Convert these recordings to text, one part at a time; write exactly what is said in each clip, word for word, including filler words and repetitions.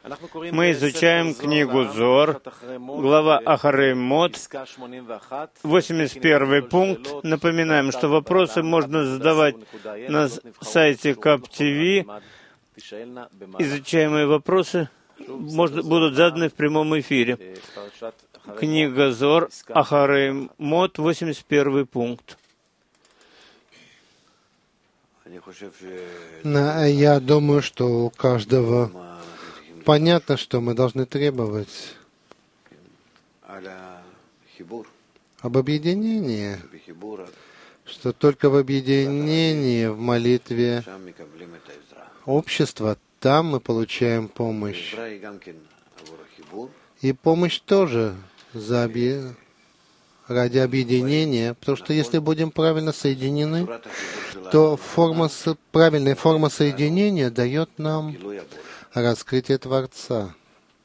Мы изучаем книгу Зоар, глава Ахарей Мот, восемьдесят первый пункт. Напоминаем, что вопросы можно задавать на сайте Кап ТВ. Изучаемые вопросы может, будут заданы в прямом эфире. Книга Зоар, Ахарей Мот, восемьдесят первый пункт. Я думаю, что у каждого понятно, что мы должны требовать об объединении, что только в объединении, в молитве общества, там мы получаем помощь. И помощь тоже за объединение. Ради объединения, потому что если будем правильно соединены, то форма, правильная форма соединения дает нам раскрытие Творца.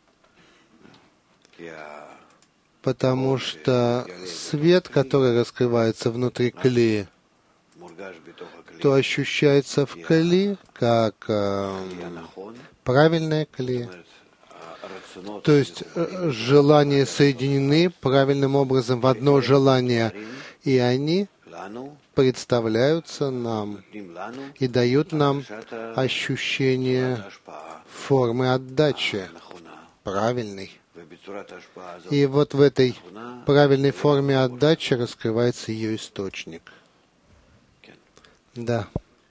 Потому что свет, который раскрывается внутри кли, то ощущается в кли как э, правильное кли. То есть желания соединены правильным образом в одно желание, и они представляются нам и дают нам ощущение формы отдачи правильной. И вот в этой правильной форме отдачи раскрывается ее источник. Да.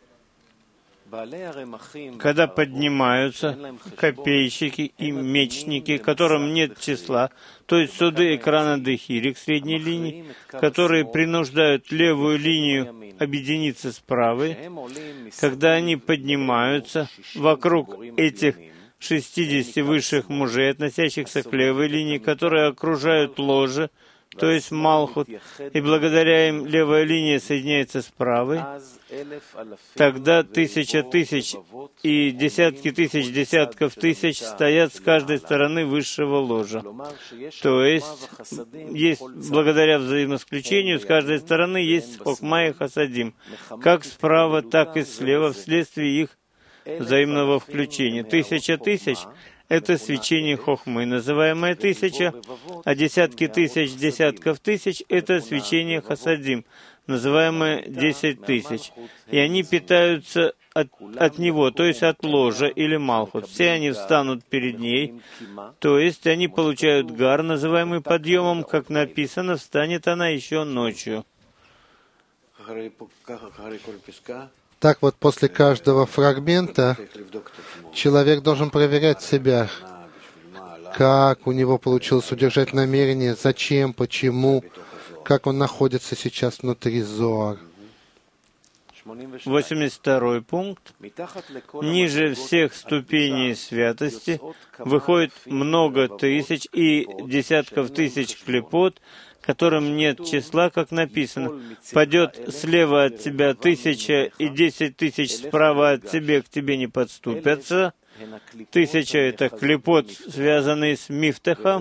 Когда поднимаются копейщики и мечники, которым нет числа, то есть суды экрана Дехирик средней линии, которые принуждают левую линию объединиться с правой, когда они поднимаются вокруг этих шестидесяти высших мужей, относящихся к левой линии, которые окружают ложе, то есть Малхут, и благодаря им левая линия соединяется с правой, тогда тысяча тысяч и десятки тысяч десятков тысяч стоят с каждой стороны высшего ложа. То есть, есть благодаря взаимосключению, с каждой стороны есть Хохма и Хасадим, как справа, так и слева, вследствие их взаимного включения. Тысяча тысяч — это свечение Хохмы, называемое тысяча, а десятки тысяч, десятков тысяч — это свечение Хасадим, называемое десять тысяч. И они питаются от, от него, то есть от ложа или Малхут. Все они встанут перед ней, то есть они получают гар, называемый подъемом, как написано, встанет она еще ночью. Так вот, после каждого фрагмента человек должен проверять себя, как у него получилось удержать намерение, зачем, почему, как он находится сейчас внутри Зоар. восемьдесят второй пункт. Ниже всех ступеней святости выходит много тысяч и десятков тысяч клипот, которым нет числа, как написано. Падет слева от тебя тысяча, и десять тысяч справа от тебя к тебе не подступятся. Тысяча — это клипот, связанный с мифтахом,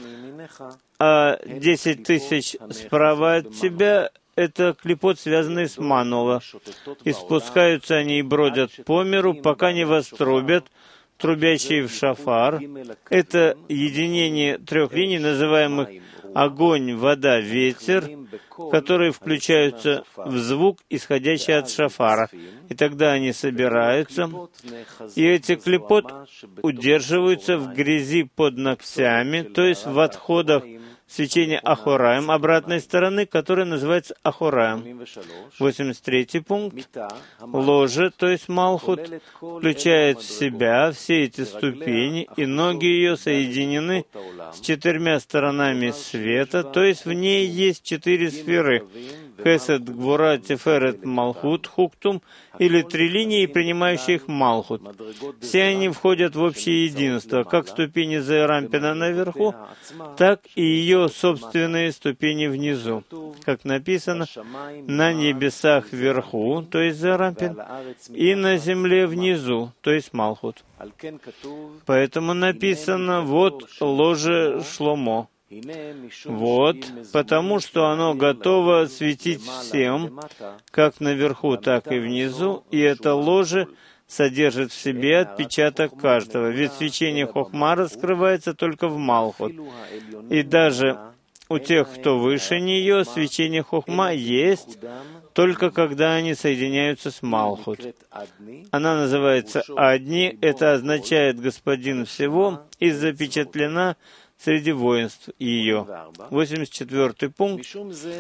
а десять тысяч справа от тебя — это клипот, связанный с манула. И спускаются они и бродят по миру, пока не вострубят, трубящие в шафар. Это единение трех линий, называемых огонь, вода, ветер, которые включаются в звук, исходящий от шафара. И тогда они собираются, и эти клипот удерживаются в грязи под ногтями, то есть в отходах свечение Ахораем, обратной стороны, которое называется Ахораем. восемьдесят третий пункт. Ложе, то есть Малхут, включает в себя все эти ступени, и ноги ее соединены с четырьмя сторонами света, то есть в ней есть четыре сферы. Хесед, Гвура, Тиферет, Малхут, Хуктум, или три линии, принимающие их Малхут. Все они входят в общее единство, как ступени Зерампина наверху, так и ее собственные ступени внизу. Как написано, на небесах вверху, то есть Зерампин, и на земле внизу, то есть Малхут. Поэтому написано, вот ложе Шломо. Вот, потому что оно готово светить всем, как наверху, так и внизу, и это ложе содержит в себе отпечаток каждого, ведь свечение Хохма раскрывается только в Малхут. И даже у тех, кто выше нее, свечение Хохма есть только когда они соединяются с Малхут. Она называется Адни, это означает «господин всего», и запечатлена среди воинств ее. восемьдесят четвёртый пункт.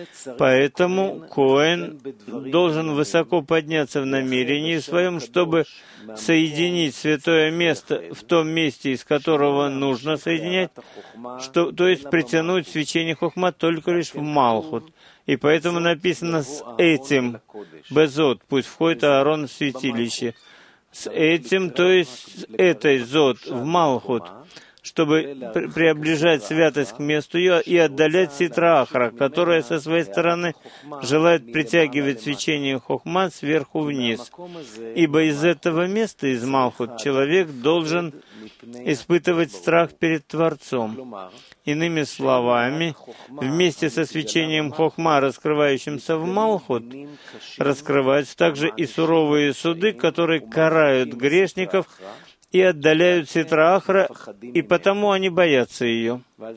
Поэтому Коэн должен высоко подняться в намерении своем, чтобы соединить святое место в том месте, из которого нужно соединять, что, то есть притянуть свечение Хохма только лишь в Малхут. И поэтому написано «с этим безот», пусть входит Аарон в святилище. С этим, то есть с этой зод в Малхут, чтобы приближать святость к месту ее и отдалять ситра Ахра, которая со своей стороны желает притягивать свечение Хохма сверху вниз. Ибо из этого места, из Малхут, человек должен испытывать страх перед Творцом. Иными словами, вместе со свечением Хохма, раскрывающимся в Малхут, раскрываются также и суровые суды, которые карают грешников и отдаляют ситра Ахра, и потому они боятся ее.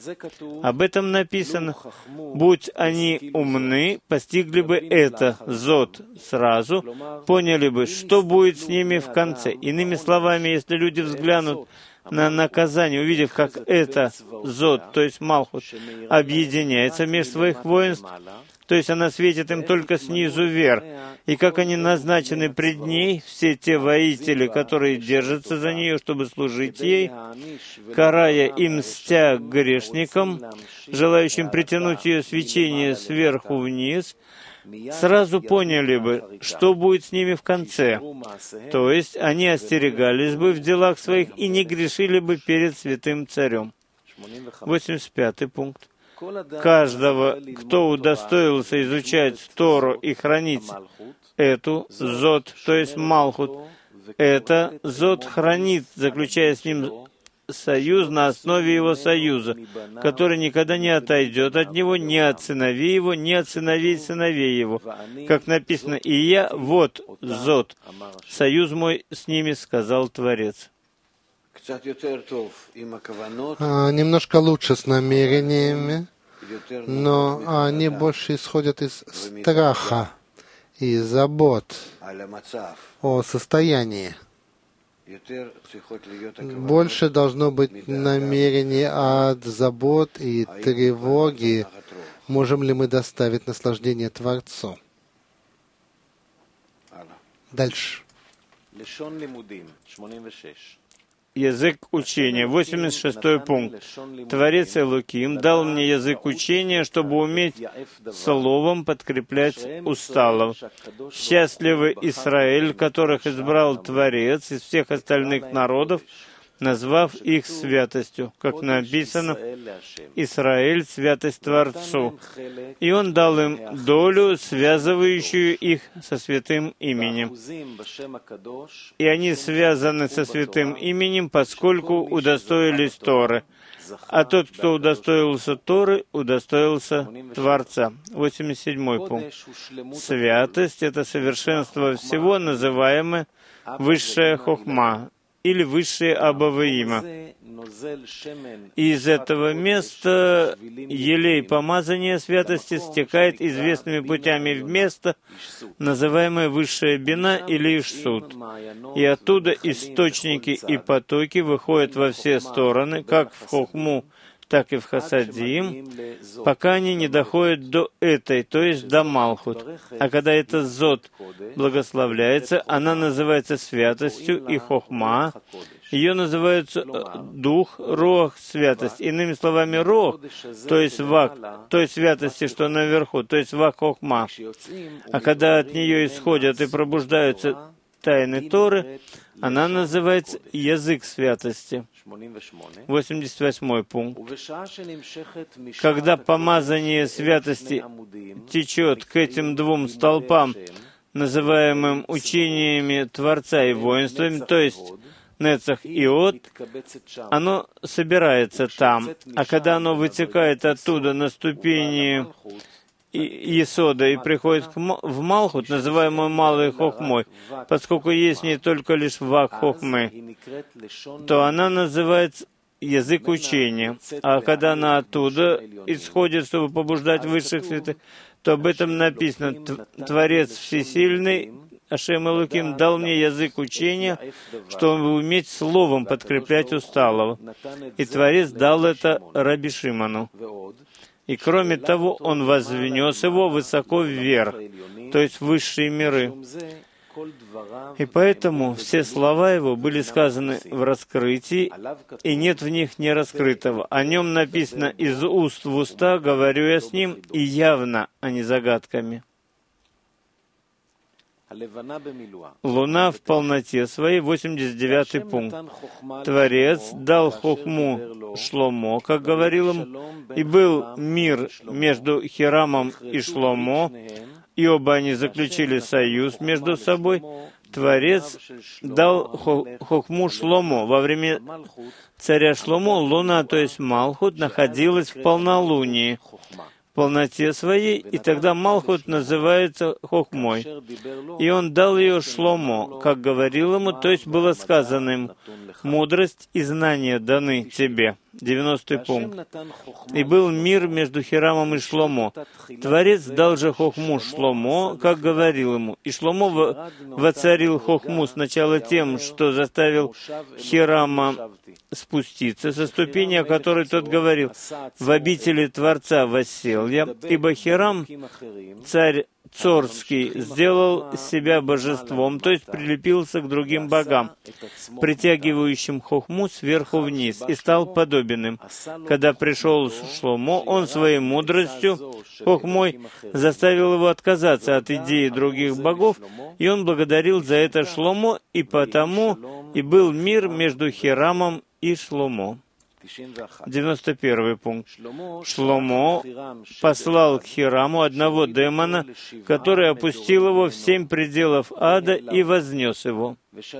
Об этом написано: «Будь они умны, постигли бы это, зод, сразу, поняли бы, что будет с ними в конце». Иными словами, если люди взглянут на наказание, увидев, как это зод, то есть Малхут, объединяется между своих воинств, то есть она светит им только снизу вверх, и как они назначены пред ней, все те воители, которые держатся за нее, чтобы служить ей, карая и мстя грешникам, желающим притянуть ее свечение сверху вниз, сразу поняли бы, что будет с ними в конце. То есть они остерегались бы в делах своих и не грешили бы перед святым царем. восемьдесят пятый пункт. Каждого, кто удостоился изучать Тору и хранить эту зод, то есть Малхут, это зод хранит, заключая с ним союз на основе его союза, который никогда не отойдет от него ни от сыновей его, ни от сыновей сыновей его. Как написано: «И я, вот зод, союз мой с ними, сказал Творец». А, немножко лучше с намерениями, но они больше исходят из страха и забот о состоянии. Больше должно быть намерение от забот и тревоги. Можем ли мы доставить наслаждение Творцу? Дальше. Язык учения. восемьдесят шестой пункт. Творец Элоким дал мне язык учения, чтобы уметь словом подкреплять усталов. Счастливы Израиль, которых избрал Творец из всех остальных народов, назвав их святостью, как написано: «Израиль — святость Творцу». И Он дал им долю, связывающую их со святым именем. И они связаны со святым именем, поскольку удостоились Торы. А тот, кто удостоился Торы, удостоился Творца. восемьдесят седьмой пункт. Святость — это совершенство всего, называемое высшая хохма, или высшее Абаваима. Из этого места елей помазания святости стекает известными путями в место, называемое высшая бина или Ишсут. И оттуда источники и потоки выходят во все стороны, как в хохму, так и в хасадим, пока они не доходят до этой, то есть до Малхут. А когда эта зод благословляется, она называется святостью и хохма. Ее называют дух, рох, святость. Иными словами, рох, то есть вак, той святости, что наверху, то есть вак хохма. А когда от нее исходят и пробуждаются тайны Торы, она называется язык святости. восемьдесят восьмой пункт. Когда помазание святости течет к этим двум столпам, называемым учениями Творца и воинствами, то есть Нецах и Од, оно собирается там, а когда оно вытекает оттуда на ступени Есода и приходит в Малхут, называемую Малой Хохмой, поскольку есть не только лишь Вак Хохмы, то она называется язык учения. А когда она оттуда исходит, чтобы побуждать высших святых, то об этом написано: «Творец Всесильный, Ашем Элоким, дал мне язык учения, чтобы уметь словом подкреплять усталого». И Творец дал это Раби Шимону. И кроме того, он вознес его высоко вверх, то есть в высшие миры. И поэтому все слова его были сказаны в раскрытии, и нет в них нераскрытого. О нем написано: «Из уст в уста говорю я с ним, и явно, а не загадками». Луна в полноте своей, восемьдесят девятый пункт. Творец дал хохму Шломо, как говорил им, и был мир между Хирамом и Шломо, и оба они заключили союз между собой. Творец дал хохму Шломо. Во время царя Шломо луна, то есть Малхут, находилась в полнолунии, в полноте своей, и тогда Малхут называется Хохмой. И он дал ее Шломо, как говорил ему, то есть было сказано им: «Мудрость и знание даны тебе». девяностый пункт. «И был мир между Хирамом и Шломо. Творец дал же Хохму Шломо, как говорил ему. И Шломо воцарил Хохму сначала тем, что заставил Хирама спуститься со ступени, о которой тот говорил: в обители Творца воссел я, ибо Хирам, царь Цорский, сделал себя божеством, то есть прилепился к другим богам, притягивающим хохму сверху вниз, и стал подобен им. Когда пришел Шломо, он своей мудростью, хохмой, заставил его отказаться от идеи других богов, и он благодарил за это Шломо, и потому и был мир между Хирамом и Шломо. девяносто первый пункт. Шломо послал к Хираму одного демона, который опустил его в семь пределов ада и вознес его.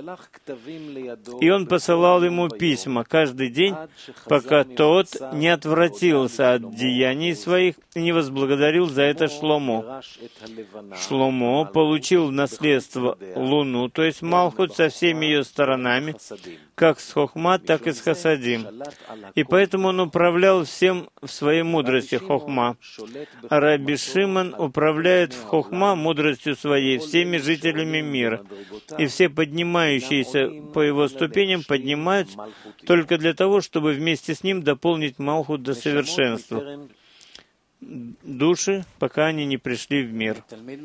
И он посылал ему письма каждый день, пока тот не отвратился от деяний своих и не возблагодарил за это Шломо. Шломо получил в наследство Луну, то есть Малхут, со всеми ее сторонами, как с Хохма, так и с Хасадим. И поэтому он управлял всем в своей мудрости Хохма. А Раби Шимон управляет в Хохма мудростью своей всеми жителями мира. И все поднимающиеся по его ступеням поднимаются только для того, чтобы вместе с ним дополнить Малхут до совершенства. Души, пока они не пришли в мир.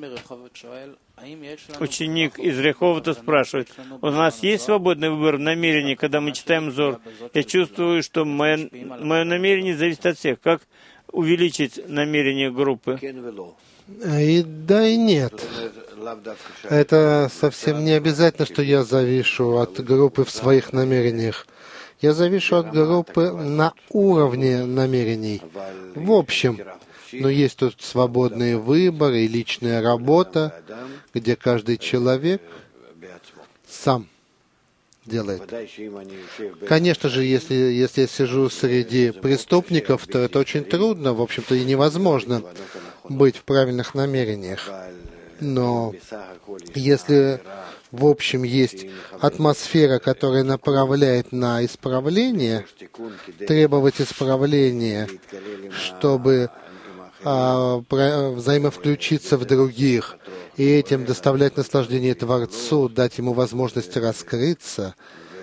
Ученик из Реховата спрашивает: у нас есть свободный выбор в намерении, когда мы читаем Зор? Я чувствую, что мое, мое намерение зависит от всех. Как увеличить намерение группы? И да, и нет. Это совсем не обязательно, что я завишу от группы в своих намерениях. Я завишу от группы на уровне намерений. В общем, но есть тут свободные выборы и личная работа, где каждый человек сам делает. Конечно же, если, если я сижу среди преступников, то это очень трудно, в общем-то, и невозможно быть в правильных намерениях. Но если в общем есть атмосфера, которая направляет на исправление, требовать исправления, чтобы а, про, взаимовключиться в других и этим доставлять наслаждение Творцу, дать ему возможность раскрыться,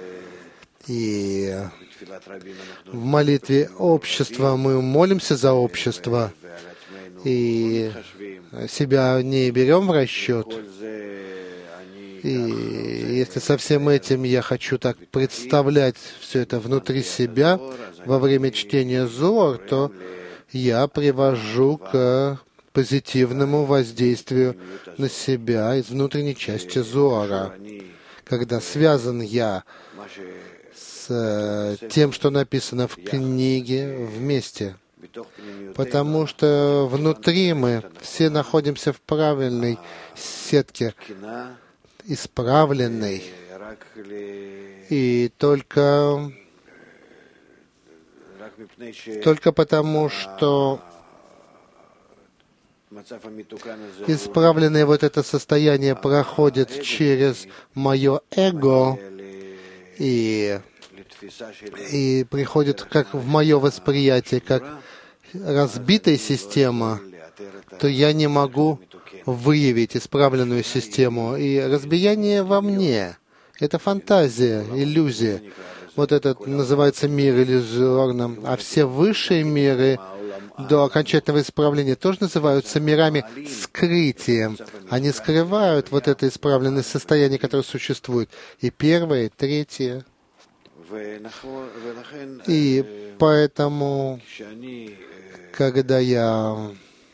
и в молитве общества мы молимся за общество, и себя не берем в расчет. И если со всем этим я хочу так представлять все это внутри себя во время чтения Зоар, то я привожу к позитивному воздействию на себя из внутренней части Зоара. Когда связан я с тем, что написано в книге, вместе. Потому что внутри мы все находимся в правильной сетке, исправленной. И только, только потому, что исправленное вот это состояние проходит через мое эго и, и приходит как в мое восприятие, как разбитая система, то я не могу выявить исправленную систему. И разбиение во мне — это фантазия, иллюзия. Вот этот называется мир иллюзорным. А все высшие миры до окончательного исправления тоже называются мирами скрытием. Они скрывают вот это исправленное состояние, которое существует. И первое, и третье. И поэтому, когда я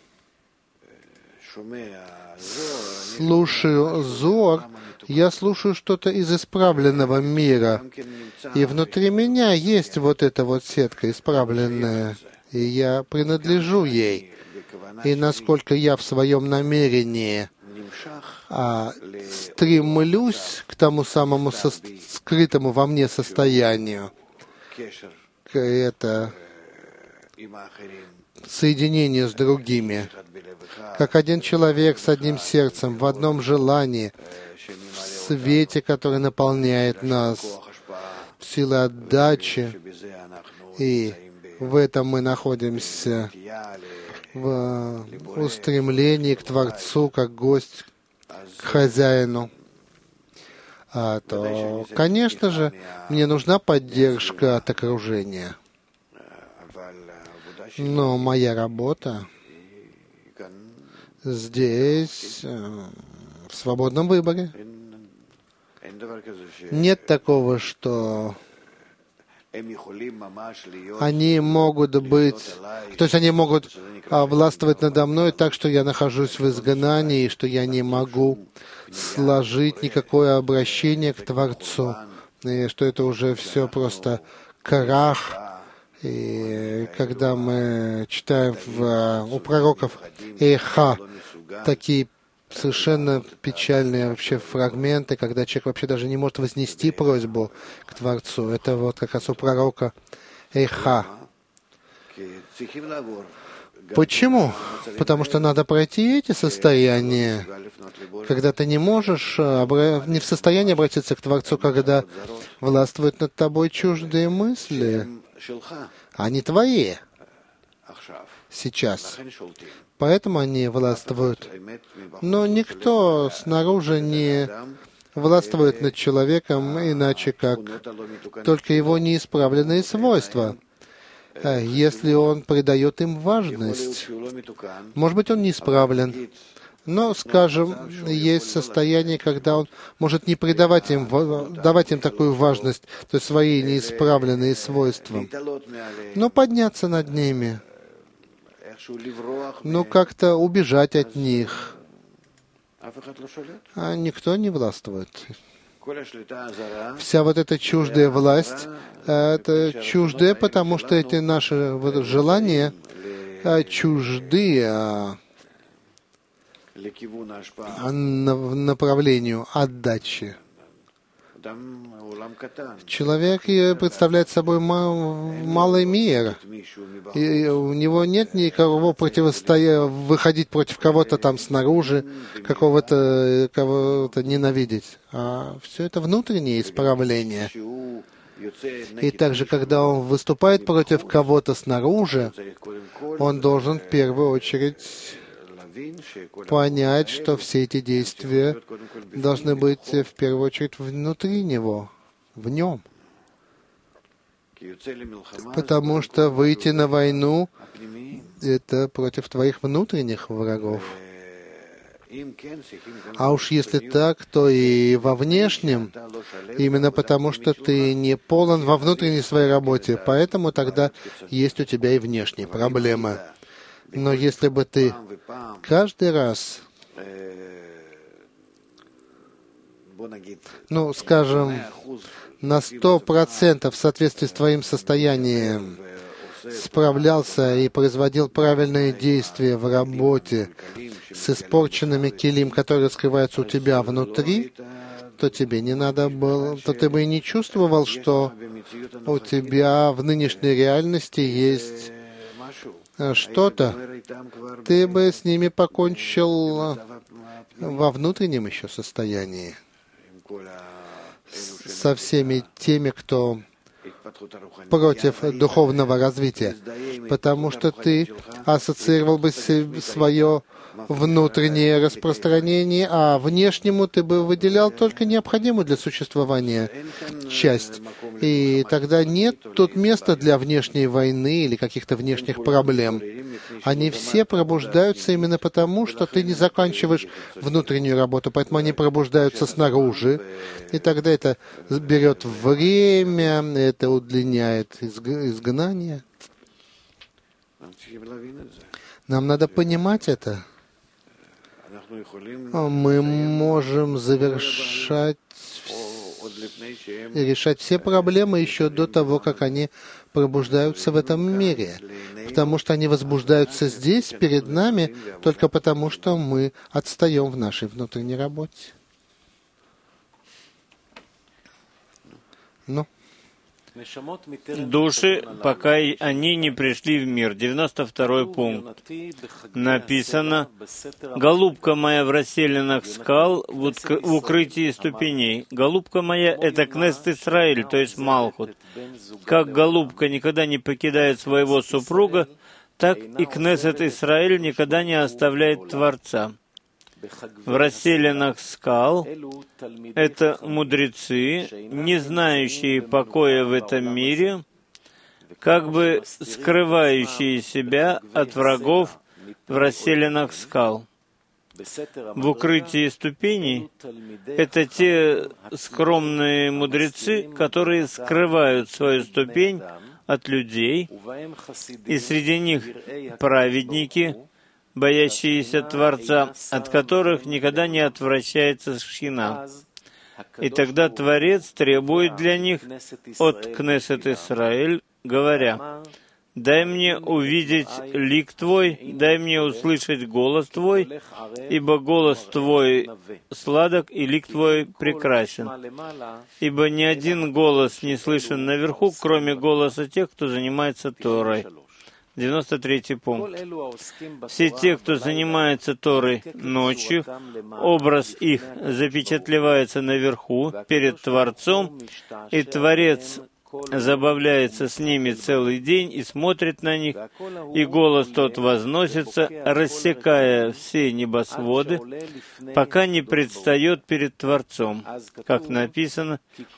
слушаю Зор, я слушаю что-то из исправленного мира. И внутри меня есть вот эта вот сетка исправленная, и я принадлежу ей. И насколько я в своем намерении а, стремлюсь к тому самому со, скрытому во мне состоянию, к это соединение с другими, как один человек с одним сердцем, в одном желании, в свете, который наполняет нас, в силе отдачи, и в этом мы находимся, в устремлении к Творцу, как гость к хозяину. А то, конечно же, мне нужна поддержка от окружения. Но моя работа здесь, в свободном выборе. Нет такого, что они могут быть, то есть они могут властвовать надо мной так, что я нахожусь в изгнании, что я не могу сложить никакое обращение к Творцу, и что это уже все просто крах. И когда мы читаем в, у пророков Эйха такие совершенно печальные вообще фрагменты, когда человек вообще даже не может вознести просьбу к Творцу. Это вот как раз у пророка Эйха. Почему? Потому что надо пройти эти состояния, когда ты не можешь, не в состоянии обратиться к Творцу, когда властвуют над тобой чуждые мысли. Они твои сейчас. Поэтому они властвуют. Но никто снаружи не властвует над человеком иначе, как только его неисправленные свойства. Если он придает им важность, может быть, он неисправлен, но, скажем, есть состояние, когда он может не придавать им, давать им такую важность, то есть свои неисправленные свойства, но подняться над ними, но как-то убежать от них. А никто не властвует. Вся вот эта чуждая власть, это чуждая, потому что эти наши вот желания чуждые направлению отдачи. Человек представляет собой малый мир, и у него нет никакого противостояния, выходить против кого-то там снаружи, какого-то кого-то ненавидеть. А все это внутреннее исправление. И также, когда он выступает против кого-то снаружи, он должен в первую очередь понять, что все эти действия должны быть в первую очередь внутри него, в нем. Потому что выйти на войну — это против твоих внутренних врагов. А уж если так, то и во внешнем, именно потому что ты не полон во внутренней своей работе, поэтому тогда есть у тебя и внешние проблемы. Но если бы ты каждый раз, ну, скажем, на сто процентов в соответствии с твоим состоянием справлялся и производил правильные действия в работе с испорченными килим, которые скрываются у тебя внутри, то тебе не надо было, то ты бы и не чувствовал, что у тебя в нынешней реальности есть что-то, ты бы с ними покончил во внутреннем еще состоянии, со всеми теми, кто против духовного развития, потому что ты ассоциировал бы свое внутреннее распространение, а внешнему ты бы выделял только необходимую для существования часть. И тогда нет тут места для внешней войны или каких-то внешних проблем. Они все пробуждаются именно потому, что ты не заканчиваешь внутреннюю работу, поэтому они пробуждаются снаружи, и тогда это берет время, это удлиняет изгнание. Нам надо понимать это. Мы можем завершать и решать все проблемы еще до того, как они пробуждаются в этом мире, потому что они возбуждаются здесь, перед нами, только потому, что мы отстаем в нашей внутренней работе. Ну. Души, пока они не пришли в мир. девяносто второй пункт. Написано: «Голубка моя в расселенных скал, в, утк... в укрытии ступеней». Голубка моя — это Кнессет Исраэль, то есть Малхут. Как голубка никогда не покидает своего супруга, так и Кнессет Исраэль никогда не оставляет Творца. В расселенных скал — это мудрецы, не знающие покоя в этом мире, как бы скрывающие себя от врагов в расселенных скал. В укрытии ступеней — это те скромные мудрецы, которые скрывают свою ступень от людей, и среди них праведники, боящиеся Творца, от которых никогда не отвращается Шхина. И тогда Творец требует для них от Кнессет Исраэль, говоря: «Дай мне увидеть лик Твой, дай мне услышать голос Твой, ибо голос Твой сладок и лик Твой прекрасен. Ибо ни один голос не слышен наверху, кроме голоса тех, кто занимается Торой». девяносто третий пункт. Все те, кто занимается Торой ночью, образ их запечатлевается наверху, перед Творцом, и Творец забавляется с ними целый день и смотрит на них, и голос тот возносится, рассекая все небосводы, пока не предстает перед Творцом, как написано: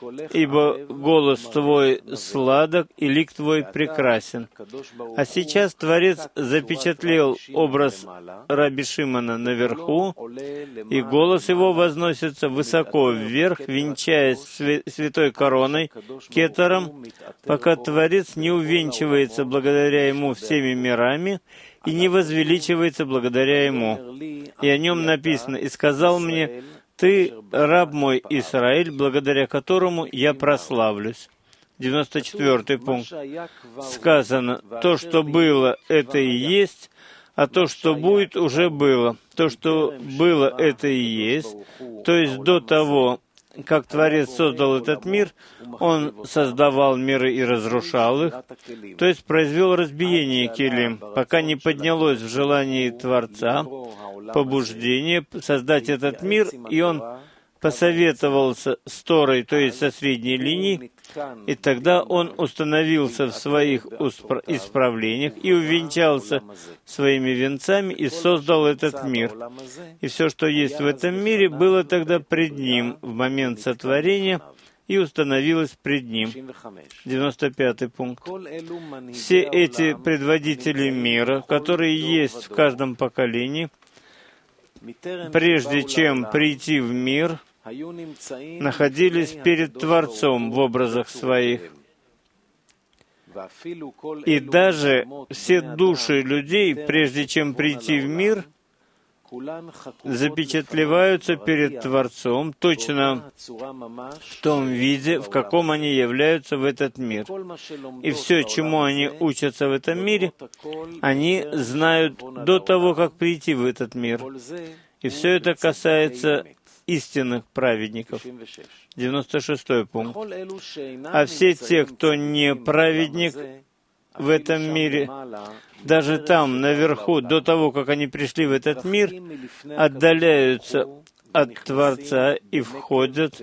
«Ибо голос Твой сладок, и лик Твой прекрасен». А сейчас Творец запечатлел образ Раби Шимона наверху, и голос его возносится высоко вверх, венчаясь святой короной, кетаром, пока Творец не увенчивается благодаря Ему всеми мирами и не возвеличивается благодаря Ему. И о Нем написано: «И сказал мне: Ты, раб мой Исраиль, благодаря которому я прославлюсь». девяносто четвёртый пункт. Сказано: «То, что было, это и есть, а то, что будет, уже было». То, что было, это и есть, то есть до того, как Творец создал этот мир, Он создавал миры и разрушал их, то есть произвел разбиение келим, пока не поднялось в желании Творца побуждение создать этот мир, и Он посоветовался с Торой, то есть со средней линией, и тогда он установился в своих исправлениях и увенчался своими венцами и создал этот мир. И все, что есть в этом мире, было тогда пред Ним в момент сотворения и установилось пред Ним. девяносто пятый пункт. Все эти предводители мира, которые есть в каждом поколении, прежде чем прийти в мир, находились перед Творцом в образах своих. И даже все души людей, прежде чем прийти в мир, запечатлеваются перед Творцом точно в том виде, в каком они являются в этот мир. И все, чему они учатся в этом мире, они знают до того, как прийти в этот мир. И все это касается истинных праведников. девяносто шестой пункт. А все те, кто не праведник, в этом мире, даже там, наверху, до того, как они пришли в этот мир, отдаляются от Творца и входят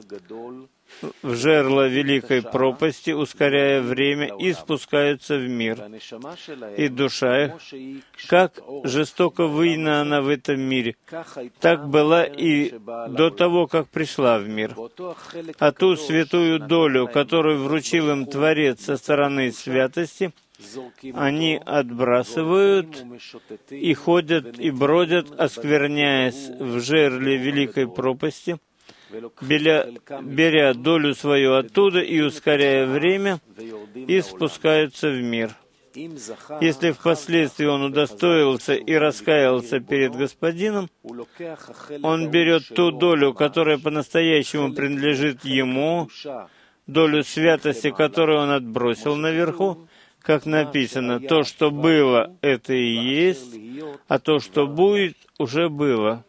в жерло великой пропасти, ускоряя время, и спускаются в мир. И душа их, как жестоко выйна она в этом мире, так была и до того, как пришла в мир. А ту святую долю, которую вручил им Творец со стороны святости, они отбрасывают и ходят и бродят, оскверняясь в жерле великой пропасти, беря, беря долю свою оттуда и ускоряя время, и спускаются в мир. Если впоследствии он удостоился и раскаялся перед Господином, он берет ту долю, которая по-настоящему принадлежит ему, долю святости, которую он отбросил наверху, как написано, то, что было, это и есть, а то, что будет, уже было.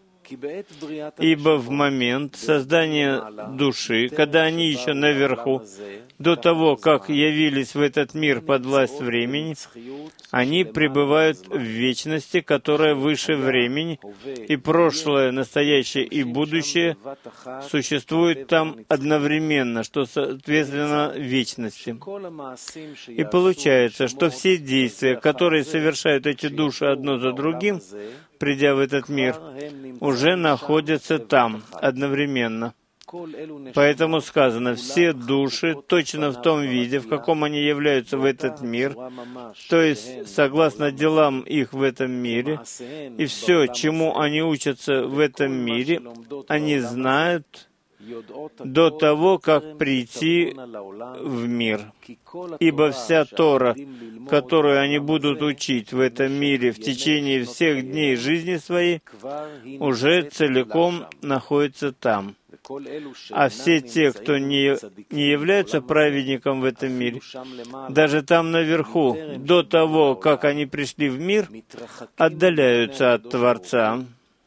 Ибо в момент создания души, когда они еще наверху, до того, как явились в этот мир под власть времени, они пребывают в вечности, которая выше времени, и прошлое, настоящее и будущее существуют там одновременно, что соответственно вечности. И получается, что все действия, которые совершают эти души одно за другим, придя в этот мир, уже находятся там одновременно. Поэтому сказано, все души точно в том виде, в каком они являются в этот мир, то есть согласно делам их в этом мире, и все, чему они учатся в этом мире, они знают до того, как прийти в мир. Ибо вся Тора, которую они будут учить в этом мире в течение всех дней жизни своей, уже целиком находится там. А все те, кто не, не являются праведником в этом мире, даже там наверху, до того, как они пришли в мир, отдаляются от Творца.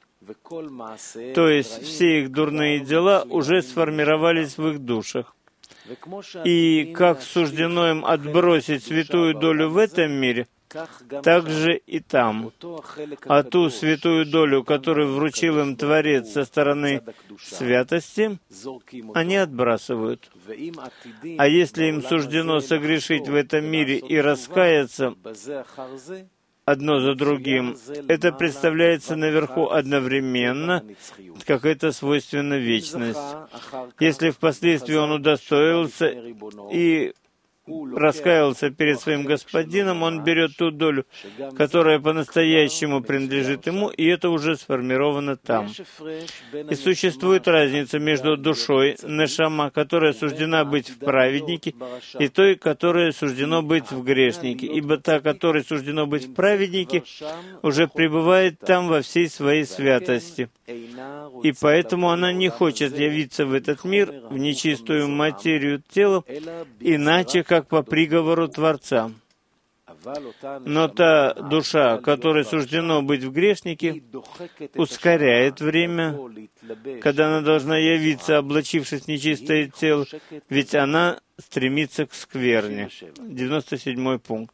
То есть все их дурные дела уже сформировались в их душах. И как суждено им отбросить святую долю в этом мире, так же и там. А ту святую долю, которую вручил им Творец со стороны святости, они отбрасывают. А если им суждено согрешить в этом мире и раскаяться одно за другим, это представляется наверху одновременно, как это свойственно вечность. Если впоследствии он удостоился и раскаялся перед своим господином, он берет ту долю, которая по-настоящему принадлежит ему, и это уже сформировано там. И существует разница между душой, нешама, которая суждена быть в праведнике, и той, которая суждено быть в грешнике. Ибо та, которой суждено быть в праведнике, уже пребывает там во всей своей святости. И поэтому она не хочет явиться в этот мир, в нечистую материю тела, иначе, как по приговору Творца. Но та душа, которой суждено быть в грешнике, ускоряет время, когда она должна явиться, облачившись в нечистое тело, ведь она стремится к скверне. девяносто седьмой пункт.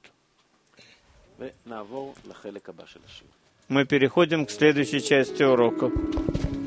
Мы переходим к следующей части урока.